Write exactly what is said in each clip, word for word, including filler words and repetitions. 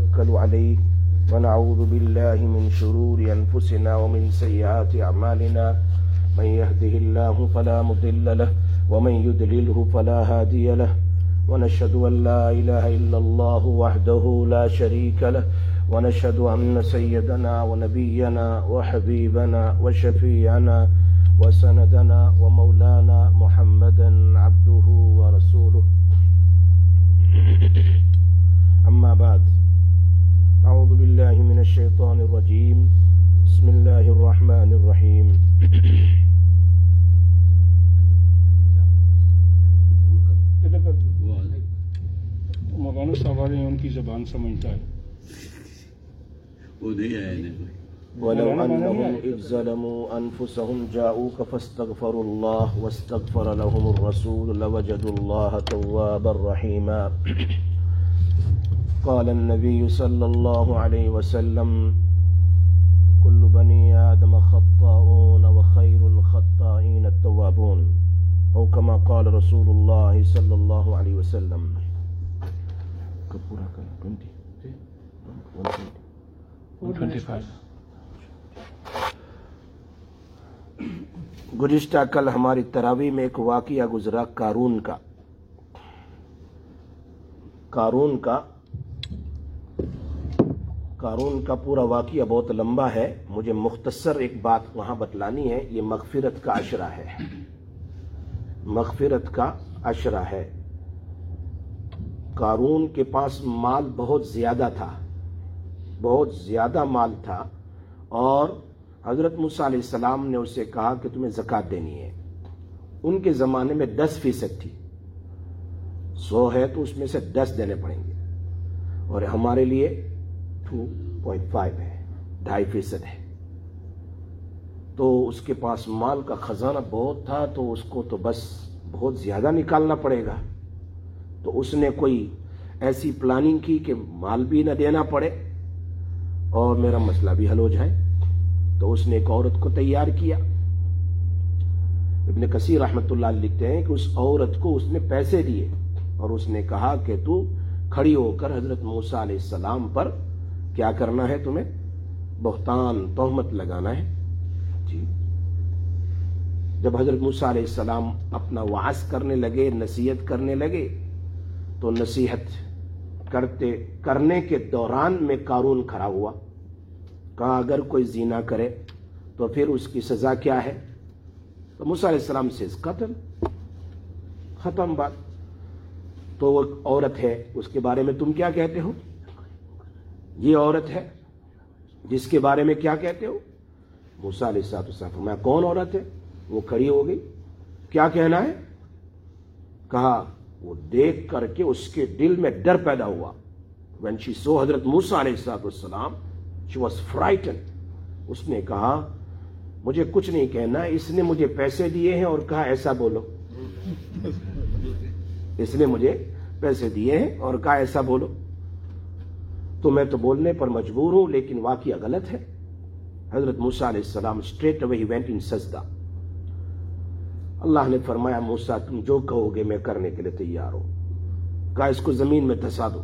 ونتوكل عليه ونعوذ بالله من شرور أنفسنا ومن سيئات أعمالنا من يهده الله فلا مضل له ومن يضلله فلا هادي له ونشهد أن لا إله إلا الله وحده لا شريك له ونشهد أن سيدنا ونبينا وحبيبنا وشفيعنا وسندنا ومولانا محمدا عبده ورسوله أما بعد أعوذ بالله من الشيطان الرجيم بسم الله الرحمن الرحيم مولانا صاحب آ رہے ہیں، ان کی زبان سمجھتا ہے وہ نہیں آئے نا ولو أنهم إذ ظلموا أنفسهم جاءوك فاستغفروا الله واستغفر لهم الرسول لوجدوا الله توابا رحيما قال النبي صلى الله عليه وسلم كل بني آدم خطاؤون وخير الخطائين التوابون او كما قال رسول الله صلى الله عليه وسلم. گزشتہ کل ہماری تراویح میں ایک واقعہ گزرا قارون کا قارون کا قارون کا پورا واقعہ بہت لمبا ہے، مجھے مختصر ایک بات وہاں بتلانی ہے. یہ مغفرت کا عشرہ ہے، مغفرت کا عشرہ ہے. قارون کے پاس مال بہت زیادہ تھا، بہت زیادہ مال تھا، اور حضرت موسیٰ علیہ السلام نے اسے کہا کہ تمہیں زکوٰۃ دینی ہے. ان کے زمانے میں دس فیصد تھی، سو ہے تو اس میں سے دس دینے پڑیں گے، اور ہمارے لیے ٹو پوائنٹ فائیو ہے، ڈھائی فیصد ہے. تو اس کے پاس مال کا خزانہ بہت تھا، تو اس کو تو بس بہت زیادہ نکالنا پڑے گا. تو اس نے کوئی ایسی پلاننگ کی کہ مال بھی نہ دینا پڑے اور میرا مسئلہ بھی حل ہو جائے. تو اس نے ایک عورت کو تیار کیا. ابن کثیر رحمۃ اللہ علیہ لکھتے ہیں کہ اس عورت کو اس نے پیسے دیے اور اس نے کہا کہ تو کھڑی ہو کر حضرت موسیٰ علیہ السلام پر کیا کرنا ہے، تمہیں بہتان تہمت لگانا ہے. جی جب حضرت موسیٰ علیہ السلام اپنا وعظ کرنے لگے، نصیحت کرنے لگے، تو نصیحت کرتے کرنے کے دوران میں قارون کھڑا ہوا. کہا اگر کوئی زنا کرے تو پھر اس کی سزا کیا ہے؟ تو موسیٰ علیہ السلام سے قتل، ختم بات. تو وہ عورت ہے، اس کے بارے میں تم کیا کہتے ہو؟ یہ عورت ہے جس کے بارے میں کیا کہتے ہو؟ موسیٰ علیہ السلام فرمایا کون عورت ہے؟ وہ کھڑی ہو گئی. کیا کہنا ہے؟ کہا وہ دیکھ کر کے اس کے دل میں ڈر پیدا ہوا. when she saw حضرت موسیٰ علیہ السلام she was frightened. اس نے کہا مجھے کچھ نہیں کہنا، اس نے مجھے پیسے دیے ہیں اور کہا ایسا بولو. اس نے مجھے پیسے دیے ہیں اور کہا ایسا بولو، تو میں تو بولنے پر مجبور ہوں، لیکن واقعہ غلط ہے. حضرت موسیٰ علیہ السلام straight away he went in سجدہ. اللہ نے فرمایا موسیٰ تم جو کہو گے میں کرنے کے لیے تیار ہوں. کہا اس کو زمین میں دھسا دو.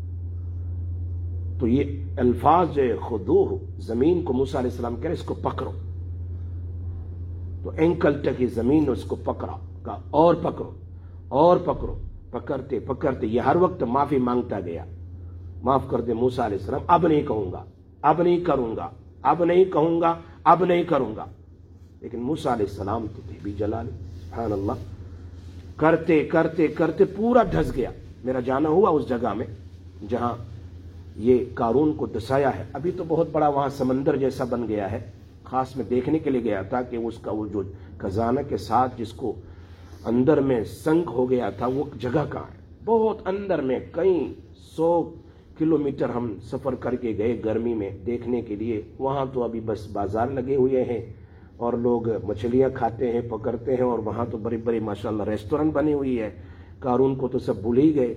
تو یہ الفاظ جو خودوہ، زمین کو موسیٰ علیہ السلام کہہ رہے اس کو پکڑو. تو اینکل تک یہ زمین نے اس کو پکڑا. کہا اور پکڑو اور پکڑو. پکڑتے پکڑتے یہ ہر وقت معافی مانگتا گیا. معاف کر دے موسیٰ علیہ السلام، اب نہیں کہوں گا، اب نہیں کروں گا، اب نہیں کہوں گا، اب نہیں کروں گا. لیکن موسیٰ علیہ السلام تو بھی جلال، سبحان اللہ، کرتے کرتے کرتے پورا دھس گیا. میرا جانا ہوا اس جگہ میں جہاں یہ قارون کو دسایا ہے. ابھی تو بہت بڑا وہاں سمندر جیسا بن گیا ہے. خاص میں دیکھنے کے لیے گیا تھا کہ اس کا وہ جو خزانہ کے ساتھ جس کو اندر میں سنک ہو گیا تھا وہ جگہ کہاں ہے. بہت اندر میں کئی سو کلومیٹر ہم سفر کر کے گئے گرمی میں دیکھنے کے لیے. وہاں تو ابھی بس بازار لگے ہوئے ہیں اور لوگ مچھلیاں کھاتے ہیں، پکڑتے ہیں، اور وہاں تو بڑی بڑی ماشاءاللہ ریسٹورنٹ بنی ہوئی ہے. قارون کو تو سب بھول ہی گئے.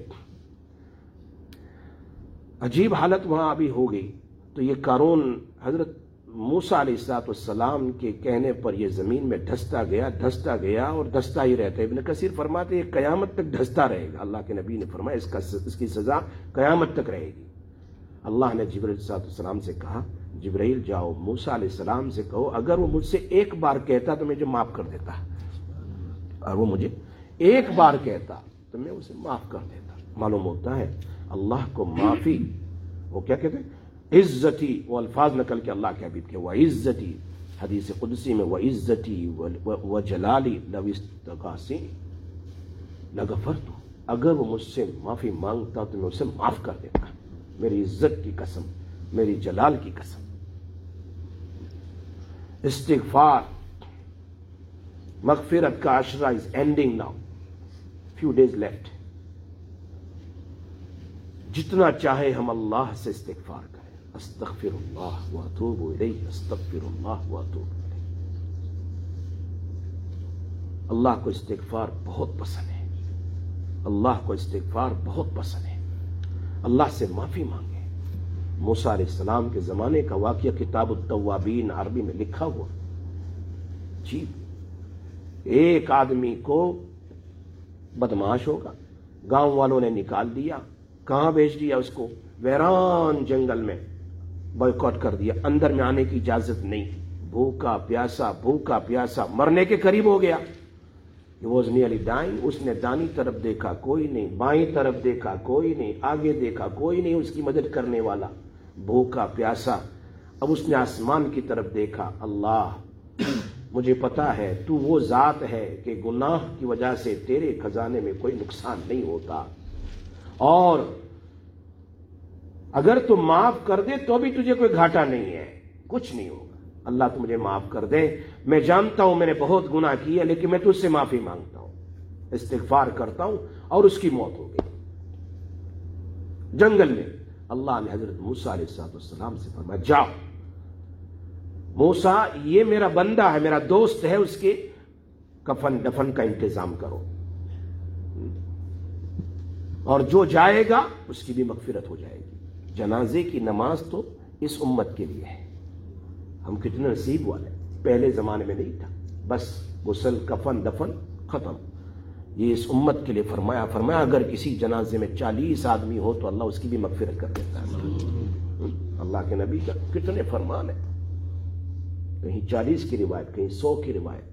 عجیب حالت وہاں ابھی ہو گئی. تو یہ قارون حضرت موسیٰ علیہ السلام کے کہنے پر یہ زمین میں دھستا گیا دھستا گیا اور دھستا ہی رہتا ہے. ابن کثیر فرماتے ہیں قیامت تک دھستا رہے گا. اللہ کے نبی نے فرمایا اس کا اس کی سزا قیامت تک رہے گی. اللہ نے جبرائیل علیہ السلام سے کہا جبرائیل جاؤ موسیٰ علیہ السلام سے کہو اگر وہ مجھ سے ایک بار کہتا تو مجھے معاف کر دیتا، اور وہ مجھے ایک بار کہتا تو میں اسے معاف کر دیتا۔ معلوم ہوتا ہے اللہ کو معافی، وہ کیا کہتے ہیں عزتی، وہ الفاظ نکل کے اللہ کے حبیب کے، وہ عزتی، حدیث قدسی میں وہ عزتی و جلالی لو استغاثی لغفرت، اگر وہ مجھ سے معافی مانگتا تو میں اسے معاف کر دیتا، میری عزت کی قسم، میری جلال کی قسم۔ استغفار، مغفرت کا عشرہ is ending now, few days left. جتنا چاہے ہم اللہ سے استغفار کریں، استغفر اللہ واتوب الیہ، استغفر اللہ واتوب الیہ۔ اللہ کو استغفار بہت پسند ہے، اللہ کو استغفار بہت پسند ہے، اللہ سے معافی مانگے۔ موسیٰ علیہ السلام کے زمانے کا واقعہ کتاب التوابین عربی میں لکھا ہوا۔ جی ایک آدمی کو بدمعاش ہوگا، گاؤں والوں نے نکال دیا، کہاں بھیج دیا اس کو؟ ویران جنگل میں بائیکاٹ کر دیا، اندر میں آنے کی اجازت نہیں، بھوکا پیاسا بھوکا پیاسا مرنے کے قریب ہو گیا۔ He was nearly dying. اس نے دانی طرف دیکھا کوئی نہیں، بائیں طرف دیکھا کوئی نہیں، آگے دیکھا کوئی نہیں اس کی مدد کرنے والا، بھوکا پیاسا۔ اب اس نے آسمان کی طرف دیکھا، اللہ مجھے پتا ہے تو وہ ذات ہے کہ گناہ کی وجہ سے تیرے خزانے میں کوئی نقصان نہیں ہوتا، اور اگر تو معاف کر دے تو بھی تجھے کوئی گھاٹا نہیں ہے، کچھ نہیں ہوگا۔ اللہ تو مجھے معاف کر دے، میں جانتا ہوں میں نے بہت گناہ کیا لیکن میں تجھ سے معافی مانگتا ہوں، استغفار کرتا ہوں، اور اس کی موت ہو گئی جنگل میں۔ اللہ نے حضرت موسیٰ علیہ السلام سے فرمایا جاؤ موسیٰ، یہ میرا بندہ ہے، میرا دوست ہے، اس کے کفن دفن کا انتظام کرو، اور جو جائے گا اس کی بھی مغفرت ہو جائے گی۔ جنازے کی نماز تو اس امت کے لیے ہے، ہم کتنے نصیب والے، پہلے زمانے میں نہیں تھا، بس غسل کفن دفن ختم۔ یہ اس امت کے لیے فرمایا فرمایا اگر کسی جنازے میں چالیس آدمی ہو تو اللہ اس کی بھی مغفرت کر دیتا ہے۔ اللہ کے نبی کا کتنے فرمان ہے، کہیں چالیس کی روایت، کہیں سو کی روایت۔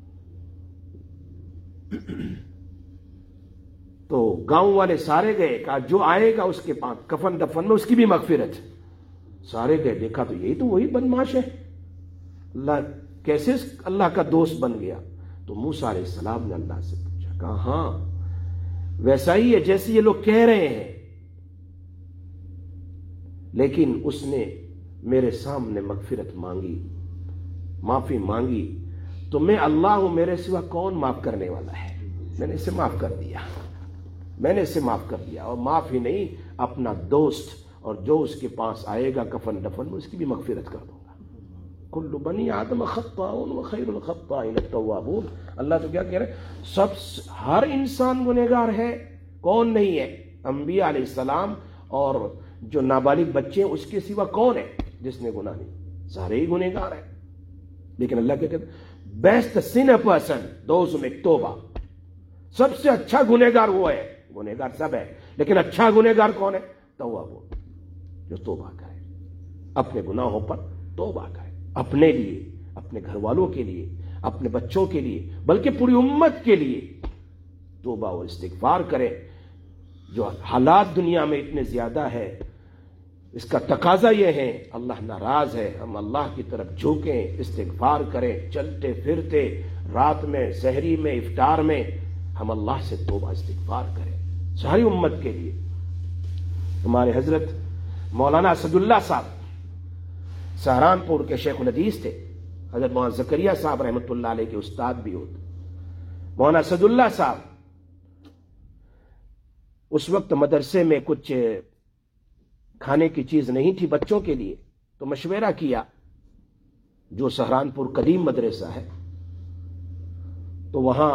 تو گاؤں والے سارے گئے، کہا جو آئے گا اس کے پاس کفن دفن میں اس کی بھی مغفرت۔ سارے گئے، دیکھا تو یہی تو وہی بدمعاش ہے، اللہ کیسے اللہ کا دوست بن گیا؟ تو موسیٰ علیہ السلام نے اللہ سے پوچھا، کہا ہاں ویسا ہی ہے جیسے یہ لوگ کہہ رہے ہیں، لیکن اس نے میرے سامنے مغفرت مانگی، معافی مانگی، تو میں اللہ ہوں، میرے سوا کون معاف کرنے والا ہے؟ میں نے اسے معاف کر دیا، میں نے اسے معاف کر دیا، اور معاف ہی نہیں، اپنا دوست اور جو اس کے پاس آئے گا کفن دفن میں اس کی بھی مغفرت کر دوں گا۔ کل بنی آدم خطاؤن وخیر الخطائین التوابون۔ اللہ تو کیا کہہ رہے ہیں؟ سب ہر انسان گنہگار ہے، کون نہیں ہے؟ انبیاء علیہ السلام اور جو نابالغ بچے ہیں اس کے سوا کون ہے جس نے گناہ نہیں؟ سارے ہی گنہگار ہیں، لیکن اللہ کیا کہتے ہیں؟ Best sinner person those who make توبہ، سب سے اچھا گنہگار وہ ہے، گنہگار سب ہے لیکن اچھا گنہگار کون ہے؟ توابون، جو توبہ کرے، اپنے گناہوں پر توبہ کرے، اپنے لیے، اپنے گھر والوں کے لیے، اپنے بچوں کے لیے، بلکہ پوری امت کے لیے توبہ اور استغفار کرے۔ جو حالات دنیا میں اتنے زیادہ ہے، اس کا تقاضا یہ ہے، اللہ ناراض ہے، ہم اللہ کی طرف جھکیں، استغفار کریں، چلتے پھرتے، رات میں، سحری میں، افطار میں، ہم اللہ سے توبہ استغفار کریں ساری امت کے لیے۔ ہمارے حضرت مولانا اسد اللہ صاحب سہارنپور کے شیخ الحدیث تھے، حضرت مولانا زکریا صاحب رحمۃ اللہ علیہ کے استاد بھی ہوتے۔ مولانا اسد اللہ صاحب اس وقت مدرسے میں کچھ کھانے کی چیز نہیں تھی بچوں کے لیے، تو مشورہ کیا، جو سہارنپور قدیم مدرسہ ہے تو وہاں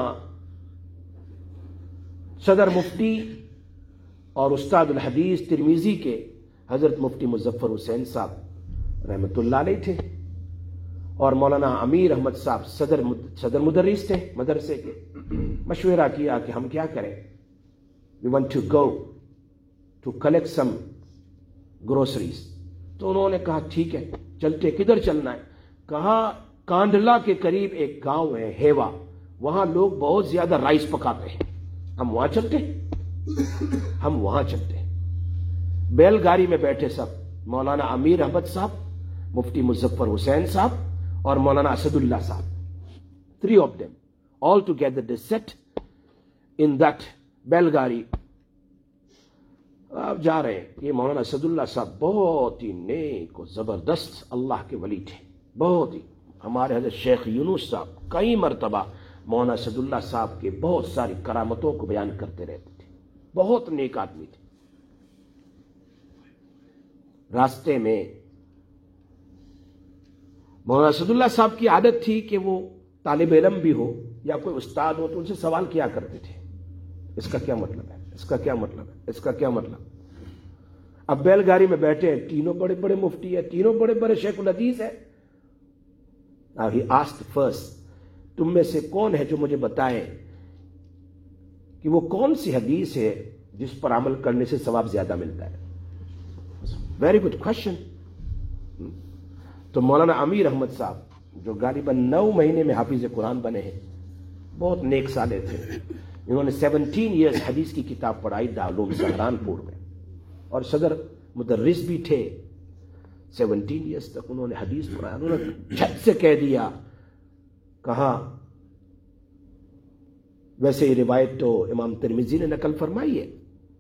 صدر مفتی اور استاد الحدیث ترمذی کے حضرت مفتی مظفر حسین صاحب رحمۃ اللہ علیہ تھے، اور مولانا امیر احمد صاحب صدر صدر مدرس تھے مدرسے کے۔ مشورہ کیا کہ ہم کیا کریں، we want to go to collect some groceries. تو انہوں نے کہا ٹھیک ہے چلتے. کدھر چلنا ہے؟ کہا کانڈلا کے قریب ایک گاؤں ہے ہیوا, وہاں لوگ بہت زیادہ رائس پکاتے ہیں, ہم وہاں چلتے ہیں. ہم وہاں چلتے ہیں. بیل گاڑی میں بیٹھے سب, مولانا امیر احمد صاحب, مفتی مظفر حسین صاحب اور مولانا اسد اللہ صاحب. Three of them all together they sat in that bail gadi. آپ جا رہے ہیں. یہ مولانا اسد اللہ صاحب بہت ہی نیک و زبردست اللہ کے ولی تھے, بہت ہی. ہمارے حضرت شیخ یونس صاحب کئی مرتبہ مولانا اسد اللہ صاحب کے بہت ساری کرامتوں کو بیان کرتے رہتے تھے. بہت نیک آدمی تھے. راستے میں مولانا اسد اللہ صاحب کی عادت تھی کہ وہ طالب علم بھی ہو یا کوئی استاد ہو تو ان سے سوال کیا کرتے تھے, اس کا کیا مطلب ہے, اس کا کیا مطلب ہے, اس کا کیا مطلب. اب بیل گاڑی میں بیٹھے, تینوں بڑے بڑے مفتی ہیں, تینوں بڑے بڑے شیخ الحدیث ہیں. ہی آسکڈ فرسٹ, تم میں سے کون ہے جو مجھے بتائے کہ وہ کون سی حدیث ہے جس پر عمل کرنے سے ثواب زیادہ ملتا ہے. Very good question. تو مولانا امیر احمد صاحب جو غالباً نو مہینے میں حافظ قرآن بنے ہیں, بہت نیک سالے تھے. انہوں نے سیونٹین ایئرز حدیث کی کتاب پڑھائی دارالعلوم سہارنپور میں, اور صدر مدرس بھی تھے. سیونٹین ایئرز تک انہوں نے حدیث پڑھایا. انہوں نے جھٹ سے کہہ دیا, کہا ویسے یہ روایت تو امام ترمذی نے نقل فرمائی ہے,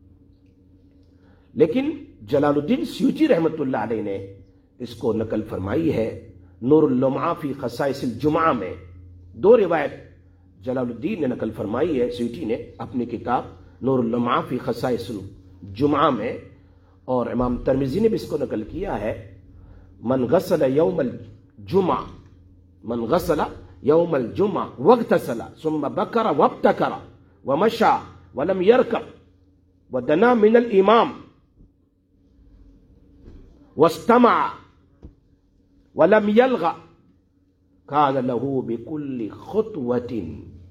لیکن جلال الدین سیوطی رحمۃ اللہ علیہ نے اس کو نقل فرمائی ہے نور اللمعہ فی خصائص الجمعہ میں. دو روایت جلال الدین نے نقل فرمائی ہے, سیوطی نے اپنی کتاب نور اللمعہ فی خصائص الجمعہ میں, اور امام ترمذی نے بھی اس کو نقل کیا ہے. من غسل یوم الجمعہ من غسل یوم الجمعہ واغتسل ثم بکر وابتکر ومشى ولم يركب ودنا من الامام واستمع ولم يلغ كان له بكل خطوة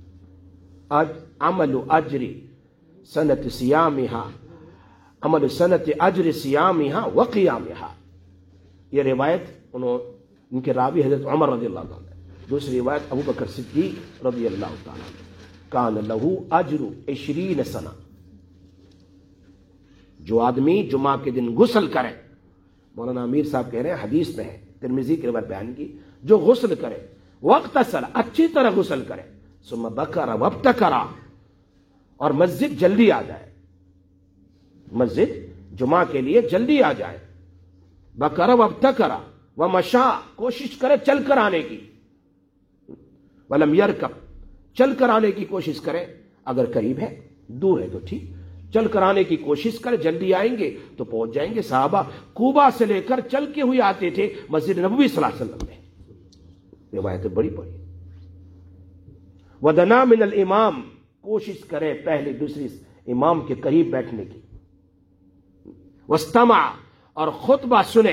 عمل اجر سنة صيامها عمل سنة اجر صيامها وقيامها. یہ روایت انہوں ان کے راوی حضرت عمر رضی اللہ عنہ. دوسری روایت ابو بکر صدیق رضی اللہ تعالیٰ عنہ, کان له اجر عشرین سنہ. جو آدمی جمعہ کے دن غسل کرے, مولانا امیر صاحب کہہ رہے ہیں حدیث میں ہے, ترمذی کی روایت بیان کی, جو غسل کرے واغتسل اچھی طرح غسل کرے, ثم بکر وابتکر اور مسجد جلدی آ جائے, مسجد جمعہ کے لیے جلدی آ جائے, بکر وابتکر ومشى کوشش کرے چل کر آنے کی, ولم یرکب چل کر آنے کی کوشش کرے, اگر قریب ہے, دور ہے تو ٹھیک, چل کر آنے کی کوشش کرے, جلدی آئیں گے تو پہنچ جائیں گے. صحابہ کوبا سے لے کر چل کے ہوئے آتے تھے مسجد نبوی صلی اللہ علیہ وسلم میں. روایتیں بڑی پڑی. ودنا من الامام کوشش کرے پہلے دوسری امام کے قریب بیٹھنے کی. واستمع اور خطبہ سنے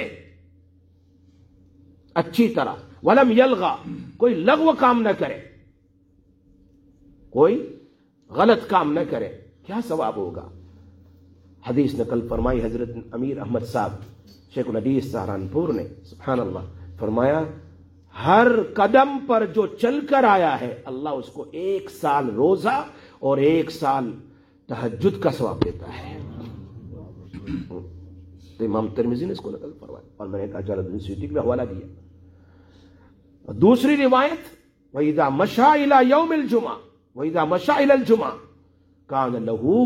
اچھی طرح. ولم یلغا کوئی لغو کام نہ کرے, کوئی غلط کام نہ کرے. کیا ثواب ہوگا؟ حدیث نقل فرمائی حضرت امیر احمد صاحب شیخ الحدیث سہارنپور نے, سبحان اللہ, فرمایا ہر قدم پر جو چل کر آیا ہے اللہ اس کو ایک سال روزہ اور ایک سال تہجد کا ثواب دیتا ہے. تو امام ترمذی نے اس کو نقل فرمایا, اور میں نے کہا جلال الدین سیوطی کا حوالہ دیا. دوسری روایت وَإِذَا مَشَى إِلَى يَوْمِ الْجُمْعَةِ وَإِذَا مَشَى إِلَى الْجُمْعَةِ کان لہو,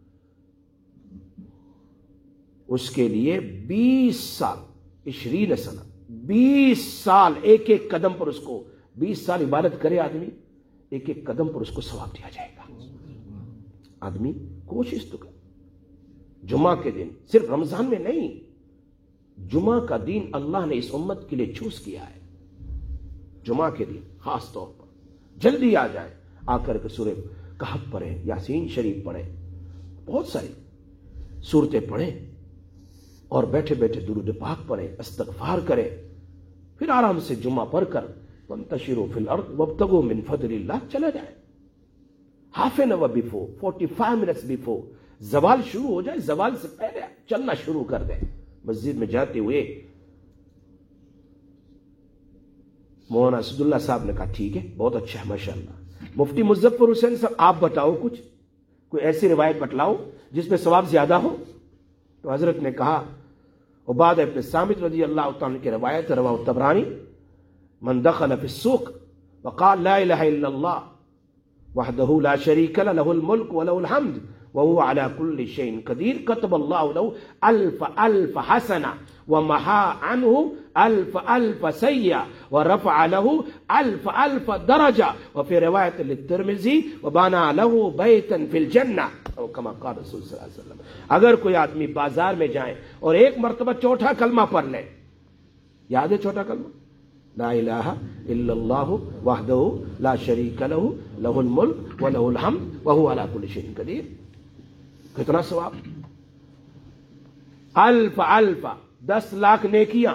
اس کے لیے بیس سال, عشرین سنہ, بیس سال ایک ایک قدم پر اس کو, بیس سال عبادت کرے آدمی, ایک ایک قدم پر اس کو ثواب دیا جائے گا. آدمی کوشش تو کر. جمعہ کے دن صرف رمضان میں نہیں, جمعہ کا دن اللہ نے اس امت کے لیے چوز کیا ہے. جمعہ کے دن خاص طور پر جلدی آ جائے, آ کر کے سورہ کہف پڑھیں, یاسین شریف پڑھیں, بہت ساری صورتیں پڑھیں, اور بیٹھے بیٹھے درود پاک پڑھیں, استغفار کریں, پھر آرام سے جمعہ پڑھ کر وانتشروا فی الارض وابتغوا من فضل اللہ چلا جائے. Half an hour before, forty five minutes before زوال شروع ہو جائے, زوال سے پہلے چلنا شروع کر دیں, مسجد میں جاتے ہوئے مولانا اسداللہ صاحب نے کہا ٹھیک ہے بہت اچھا ہے ماشاءاللہ، مفتی مظفر حسین صاحب آپ بتاؤ کچھ، کوئی ایسی روایت بتلاؤ جس میں ثواب زیادہ ہو. تو حضرت نے کہا عبادہ ابن صامت رضی اللہ تعالیٰ عنہ کی روایت رواہ الطبرانی، من دخل فی السوق وقال لا الہ الا اللہ وحدہ لا شریک لہ لہ الملک ولہ الحمد وهو على كل شيء قدیر كتب الله له الف الف حسنہ ومحا عنه الف الف سیئہ ورفع له الف الف درجہ وفي روایت للترمذی وبنى له بیتا في الجنہ او کما قال رسول صلی اللہ علیہ وسلم. اگر کوئی آدمی بازار میں جائے اور ایک مرتبہ چوتھا کلمہ پڑھ لے، یاد ہے چوتھا کلمہ لا الہ الا اللہ وحدہ لا شریک لہ لہ الملک ولہ الحمد وہو علی کل شیء قدیر، کتنا ثواب؟ الف الف دس لاکھ نیکیاں،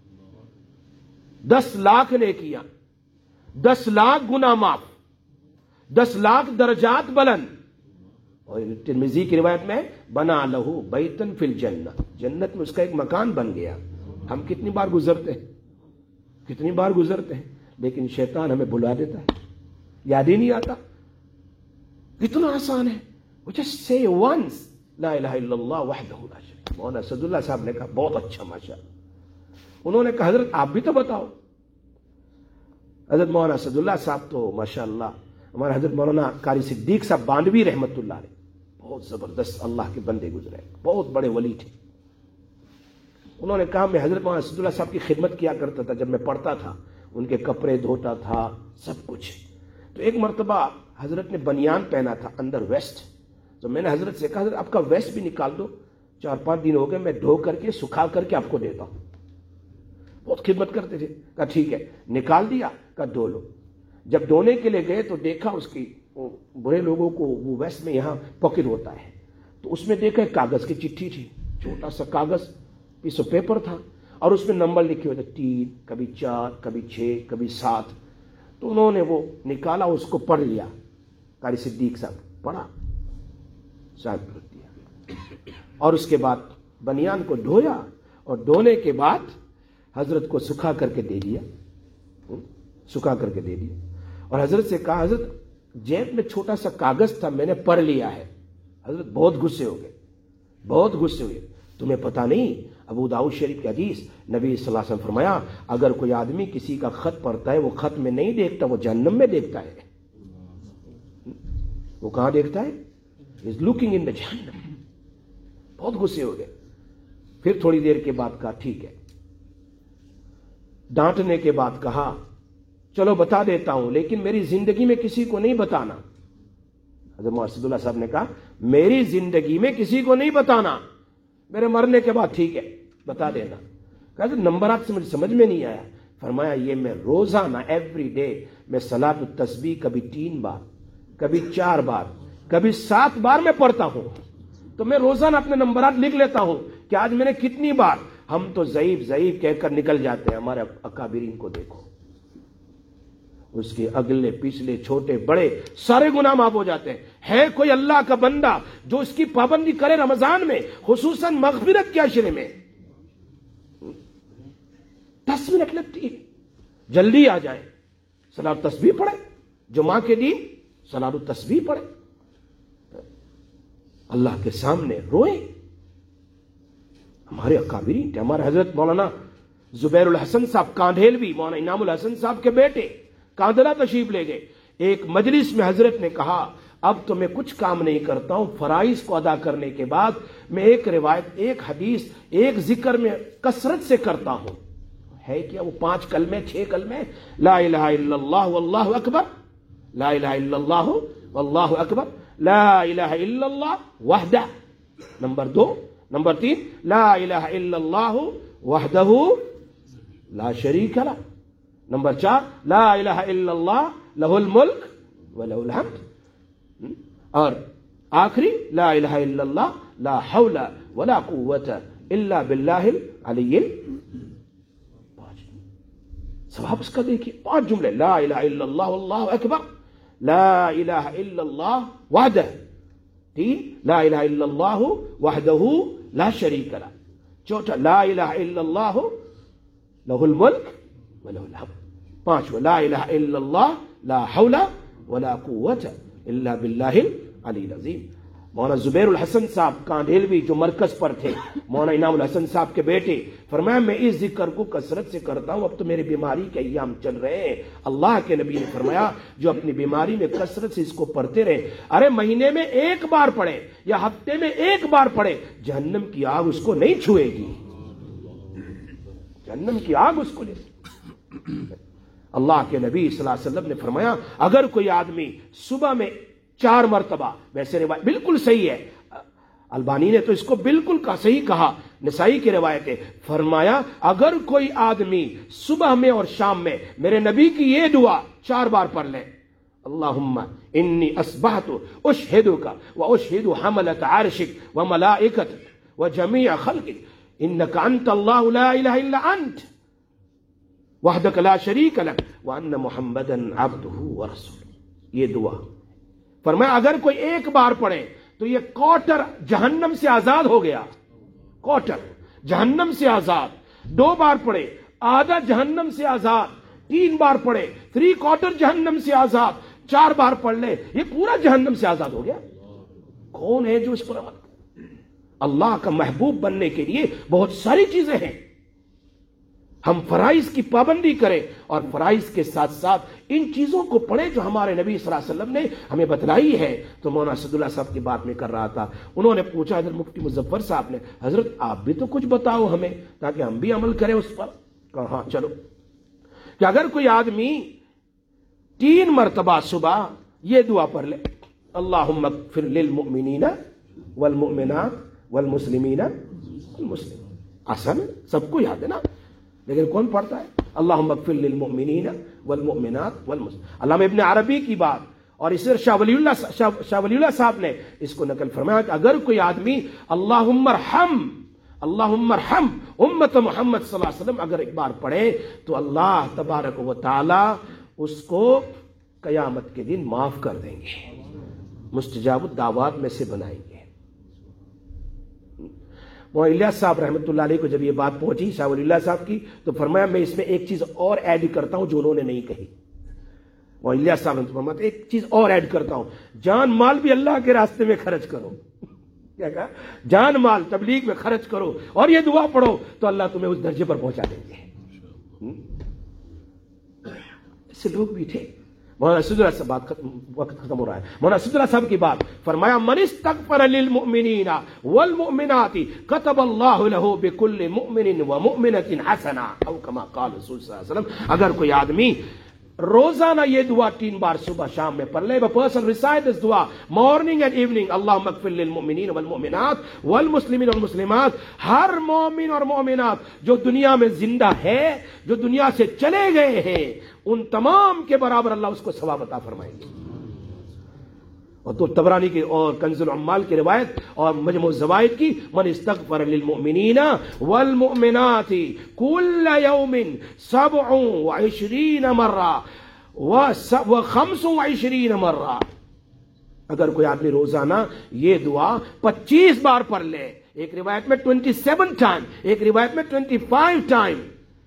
دس لاکھ نیکیاں، دس لاکھ گناہ معاف، دس لاکھ درجات بلند. اور ترمذی کی روایت میں بنا لہو بیتن فی الجنہ، جنت میں اس کا ایک مکان بن گیا. ہم کتنی بار گزرتے ہیں کتنی بار گزرتے ہیں لیکن شیطان ہمیں بلا دیتا ہے، یاد ہی نہیں آتا. کتنا آسان ہے، وہ جسٹ سے ونس لا الہ الا اللہ وحدہ لا شریک. مولانا اسداللہ صاحب نے کہا بہت اچھا ماشاءاللہ. انہوں نے کہا حضرت آپ بھی تو بتاؤ. حضرت مولانا اسداللہ صاحب تو ماشاءاللہ ہمارے حضرت مولانا قاری صدیق صاحب باندوی رحمۃ اللہ علیہ بہت زبردست اللہ کے بندے گزرے، بہت بڑے ولی تھے. انہوں نے کہا میں حضرت مولانا اسداللہ صاحب کی خدمت کیا کرتا تھا، جب میں پڑھتا تھا ان کے کپڑے دھوتا تھا سب کچھ. تو ایک مرتبہ حضرت نے بنیان پہنا تھا اندر ویسٹ، تو میں نے حضرت سے کہا حضرت آپ کا ویسٹ بھی نکال دو، چار پانچ دن ہو گئے میں دھو کر کے سکھا کر کے آپ کو دیتا ہوں. بہت خدمت کرتے تھے. کہا ٹھیک ہے، نکال دیا، کہا دھو لو. جب دھونے کے لیے گئے تو دیکھا اس کی برے لوگوں کو وہ ویسٹ میں یہاں پاکٹ ہوتا ہے، تو اس میں دیکھا ایک کاغذ کی چٹھی تھی، چھوٹا سا کاغذ پیس آف پیپر تھا اور اس میں نمبر لکھے ہوئے تھے، تین کبھی چار کبھی چھ کبھی سات. تو انہوں نے وہ نکالا، اس کو پڑھ لیا. قاری صدیق صاحب پڑھا، صاحب رکھ دیا اور اس کے بعد بنیان کو دھویا اور دھونے کے بعد حضرت کو سکھا کر کے دے دیا، سکھا کر کے دے دیا. اور حضرت سے کہا حضرت جیب میں چھوٹا سا کاغذ تھا میں نے پڑھ لیا ہے. حضرت بہت غصے ہو گئے، بہت غصے ہوئے. تمہیں پتہ نہیں ابو داؤد شریف کی حدیث نبی صلی اللہ علیہ وسلم فرمایا اگر کوئی آدمی کسی کا خط پڑھتا ہے وہ خط میں نہیں دیکھتا، وہ جہنم میں دیکھتا ہے. وہ کہاں دیکھتا ہے؟ از لوکنگ ان دا جہنم. بہت غصے ہو گئے. پھر تھوڑی دیر کے بعد کہا ٹھیک ہے. ڈانٹنے کے بعد کہا چلو بتا دیتا ہوں لیکن میری زندگی میں کسی کو نہیں بتانا. حضرت مولانا اسداللہ صاحب نے کہا میری زندگی میں کسی کو نہیں بتانا، میرے مرنے کے بعد ٹھیک ہے بتا دینا. کہا نمبرات سے مجھے سمجھ میں نہیں آیا. فرمایا یہ میں روزانہ ایوری ڈے میں صلاۃ التسبیح کبھی تین بار کبھی چار بار کبھی سات بار میں پڑھتا ہوں، تو میں روزانہ اپنے نمبرات لکھ لیتا ہوں کہ آج میں نے کتنی بار. ہم تو ضعیف ضعیف کہہ کر نکل جاتے ہیں، ہمارے اکابرین کو دیکھو، اس کے اگلے پچھلے چھوٹے بڑے سارے گناہ معاف ہو جاتے ہیں. ہے کوئی اللہ کا بندہ جو اس کی پابندی کرے رمضان میں، خصوصاً مغفرت کے عشرے میں؟ دس منٹ لگتی ہے، جلدی آ جائیں، صلاۃ التسبیح پڑھے، جمعہ کے دن صلاۃ التسبیح پڑھے، اللہ کے سامنے روئے. ہمارے اکابرین تھے، ہمارے حضرت مولانا زبیر الحسن صاحب کاندھیلوی، مولانا انعام الحسن صاحب کے بیٹے کاندھلا تشریف لے گئے. ایک مجلس میں حضرت نے کہا اب تو میں کچھ کام نہیں کرتا ہوں، فرائض کو ادا کرنے کے بعد میں ایک روایت ایک حدیث ایک ذکر میں کثرت سے کرتا ہوں. ہے کیا وہ پانچ کلمے چھ کلمے؟ لا الہ الا اللہ واللہ اکبر، لا الہ الا اللہ واللہ اکبر، لا الہ الا اللہ وحدہ، نمبر دو. نمبر تین لا الہ الا اللہ وحدہ لا شریک لہ. نمبر چار لا الہ الا اللہ لہ الملک ولہ الحمد. اور آخری لا الہ الا اللہ لا حول ولا قوت الا باللہ العلی. ثواب اس کا دیکھیے، پانچ جملے، لا الہ الا اللہ واللہ اکبر، لا الہ الا اللہ وحدہ، تین لا الہ الا اللہ وحدہ لا شریک لہ، چوتھا لا الہ الا اللہ لہ الملک ولہ الحمد. پانچواں لا الہ الا اللہ لا حول ولا قوت الا باللہ العلی العظیم. مولانا زبیر الحسن صاحب کاندھیلوی جو مرکز پر تھے، مولانا انعام الحسن صاحب کے بیٹے، فرمایا میں اس ذکر کو کثرت سے کرتا ہوں، اب تو میری بیماری کے ایام چل رہے ہیں. اللہ کے نبی نے فرمایا جو اپنی بیماری میں کثرت سے اس کو پڑھتے رہے، ارے مہینے میں ایک بار پڑھے یا ہفتے میں ایک بار پڑھے، جہنم کی آگ اس کو نہیں چھوئے گی. جہنم کی آگ اس کو نہیں. اللہ کے نبی صلی اللہ علیہ وسلم نے فرمایا اگر کوئی آدمی صبح میں چار مرتبہ، ویسے روایت بالکل صحیح ہے، البانی نے تو اس کو بالکل کا صحیح کہا، نسائی کی روایت ہے، فرمایا اگر کوئی آدمی صبح میں اور شام میں میرے نبی کی یہ دعا چار بار پڑھ لے، اللہم انی اصبحت اشہدک و اشہد حملۃ عرشک و ملائکتک و جمیع خلقک انک انت اللہ لا الہ الا انت وحدک لا شریک لک وان محمدا عبدہ ورسولہ، یہ دعا فرمایا اگر کوئی ایک بار پڑھے تو یہ کوٹر جہنم سے آزاد ہو گیا. کوٹر جہنم سے آزاد. دو بار پڑھے آدھا جہنم سے آزاد. تین بار پڑھے تھری کوٹر جہنم سے آزاد. چار بار پڑھ لے یہ پورا جہنم سے آزاد ہو گیا. کون ہے جو اس پر عمل کرے؟ اللہ کا محبوب بننے کے لیے بہت ساری چیزیں ہیں. ہم فرائض کی پابندی کریں اور فرائض کے ساتھ ساتھ ان چیزوں کو پڑھیں جو ہمارے نبی صلی اللہ علیہ وسلم نے ہمیں بتلائی ہے. تو مولانا اسد اللہ صاحب کی بات میں کر رہا تھا، انہوں نے پوچھا حضرت مفتی مظفر صاحب نے، حضرت آپ بھی تو کچھ بتاؤ ہمیں تاکہ ہم بھی عمل کریں اس پر. کہا ہاں چلو، کہ اگر کوئی آدمی تین مرتبہ صبح یہ دعا پڑھ لے، اللہم اغفر للمؤمنین والمؤمنات والمسلمین والمسلمین. آسان ہے، سب کو یاد ہے نا، لیکن کون پڑھتا ہے؟ اللہم اغفر للمؤمنین والمؤمنات والمسلمین. علامہ ابن عربی کی بات اور اس شاہ ولی اللہ شاہ ولی اللہ صاحب نے اس کو نقل فرمایا کہ اگر کوئی آدمی اللہم ارحم اللہم ارحم امت محمد صلی اللہ علیہ وسلم اگر ایک بار پڑھے تو اللہ تبارک و تعالی اس کو قیامت کے دن معاف کر دیں گے، مستجاب الدعوات میں سے بنائیں گے. مولانا الیاس صاحب رحمۃ اللہ علیہ کو جب یہ بات پہنچی شاہ ولی اللہ صاحب کی تو فرمایا میں اس میں ایک چیز اور ایڈ کرتا ہوں جو انہوں نے نہیں کہی. مولانا الیاس صاحب نے فرمایا ایک چیز اور ایڈ کرتا ہوں، جان مال بھی اللہ کے راستے میں خرچ کرو. کیا کہا؟ جان مال تبلیغ میں خرچ کرو اور یہ دعا پڑھو تو اللہ تمہیں اس درجے پر پہنچا دیں گے. ایسے لوگ بھی تھے. مولانا اسد اللہ صاحب بات ختم، وقت ختم ہو رہا ہے. مولانا اسد اللہ صاحب کی بات فرمایا من استغفر للمؤمنین والمؤمنات كتب اللہ له بكل مؤمن ومؤمنة حسنہ او کما قال رسول صلی اللہ علیہ وسلم. اگر کوئی آدمی روزانہ یہ دعا تین بار صبح شام میں پڑھ لے، a person recite this دعا morning and evening، اللہم اغفر للمؤمنین والمؤمنات والمسلمین والمسلمات، ہر مومن اور مومنات جو دنیا میں زندہ ہے، جو دنیا سے چلے گئے ہیں، ان تمام کے برابر اللہ اس کو ثواب عطا فرمائیں گے. اور تو تبرانی کی اور کنز العمال کی روایت اور مجموع الزوائد کی من استغفر للمؤمنین والمؤمنات کل یوم سبع وعشرین مرہ وخمس وعشرین مرہ. اگر کوئی آدمی روزانہ یہ دعا پچیس بار پڑھ لے، ایک روایت میں ٹوینٹی سیون ٹائم، ایک روایت میں ٹوینٹی فائیو ٹائم،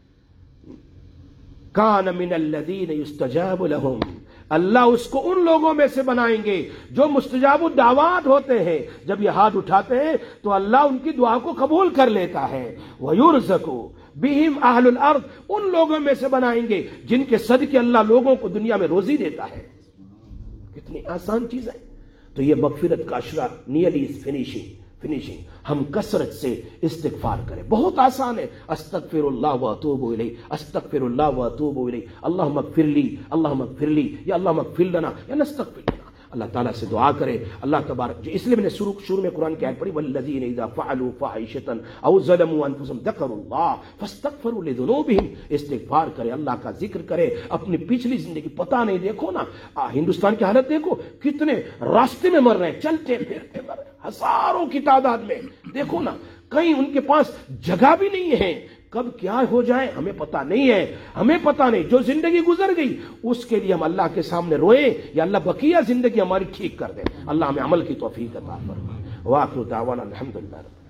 کان من الذین یستجاب لہم، اللہ اس کو ان لوگوں میں سے بنائیں گے جو مستجاب الدعوات ہوتے ہیں. جب یہ ہاتھ اٹھاتے ہیں تو اللہ ان کی دعا کو قبول کر لیتا ہے. وَيُرْزَقُ بِهِمْ أَهْلُ الْأَرْضِ، ان لوگوں میں سے بنائیں گے جن کے صدقے اللہ لوگوں کو دنیا میں روزی دیتا ہے. کتنی آسان چیز ہے. تو یہ مغفرت کا اشرا نیئرلی فنیشنگ فنیشنگ ہم کثرت سے استغفار کریں. بہت آسان ہے. استغفر اللہ واتوب الیہ، استغفر اللہ واتوب الیہ، اللہم اغفر لی، اللہم اغفر لی، یا اللہم اغفر لنا، یا نستغفر لنا. اللہ تعالیٰ سے دعا کرے. اللہ تبارک، جو اس لیے میں نے شروع شروع میں قرآن کی آیت پڑھی والذین اذا فعلوا فاحشۃ او ظلموا انفسهم ذکروا اللہ فاستغفروا لذنوبہم. استغفار کرے، اللہ کا ذکر کرے. اپنی پچھلی زندگی پتہ نہیں، دیکھو نا ہندوستان کی حالت دیکھو، کتنے راستے میں مر رہے ہیں، چلتے پھرتے مر رہے ہیں ہزاروں کی تعداد میں. دیکھو نا کہیں ان کے پاس جگہ بھی نہیں ہے، کب کیا ہو جائے ہمیں پتہ نہیں ہے، ہمیں پتہ نہیں. جو زندگی گزر گئی اس کے لیے ہم اللہ کے سامنے روئیں یا اللہ بقیہ زندگی ہماری ٹھیک کر دے. اللہ ہمیں عمل کی توفیق عطا فرمائے. وآخر دعوانا الحمدللہ.